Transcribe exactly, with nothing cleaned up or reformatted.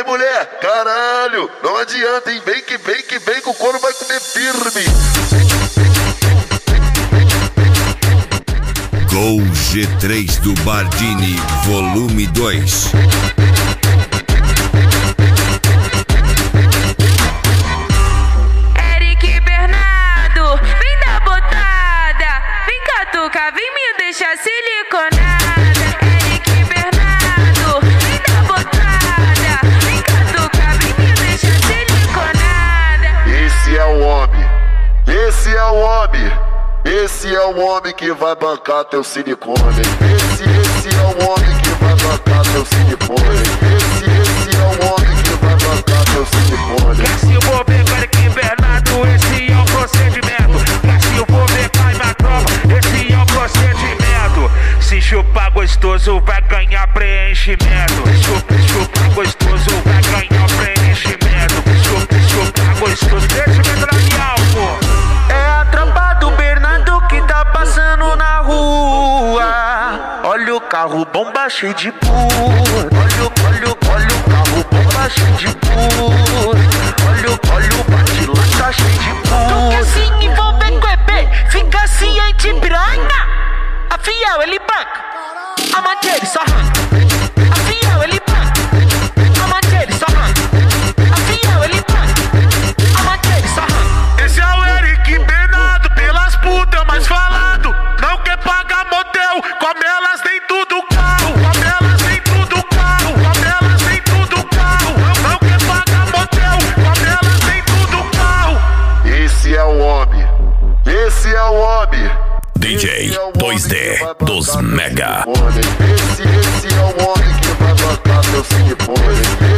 Vai, mulher, caralho, não adianta, hein? Vem que vem que vem que o couro vai comer firme. Gol G três do Bardini, volume dois. Eric Bernardo, vem dar botada. Vem catuca, vem me deixar siliconada. Eric Bernardo, vem dar botada. Vem catuca, vem me deixar siliconada. Esse é o homem, esse é o homem. Esse é o homem que vai bancar teu silicone. Esse, esse é o homem que vai bancar teu silicone. Esse, esse é o homem que vai bancar teu silicone. Quer se for pegar Eric Bernardo, esse é o procedimento. Quer se for pegar na tropa, esse é o procedimento. Se chupar gostoso, vai ganhar preenchimento. Chupa, chupar gostoso, vai ganhar preenchimento. Chupa, chupar gostoso, preenchimento labial, pô. É a tropa do Bernardo que tá passando na rua. Olha o carro bomba cheio de puro. Olha, olha, olha o carro bomba cheio de puro. Olha, olha o bate-lá tá cheio de puro. Tu quer se envolver com E P? Fica ciente, piranha. A fiel ele banca, a amante ele só arranca. A fiel ele banca, a amante ele só arranca. A fiel ele banca, a amante ele só arranca. Esse é o Eric Bernardo, pelas putas mais falado. Não quer pagar motel, come elas tem tudo carro. Come elas tem tudo carro, come elas tem tudo carro. Não, não quer pagar motel, come elas tem tudo carro. Esse é o homem, esse é o homem. D J dois D dos Mega. Esse, esse é o homem que vai bancar teu silicone.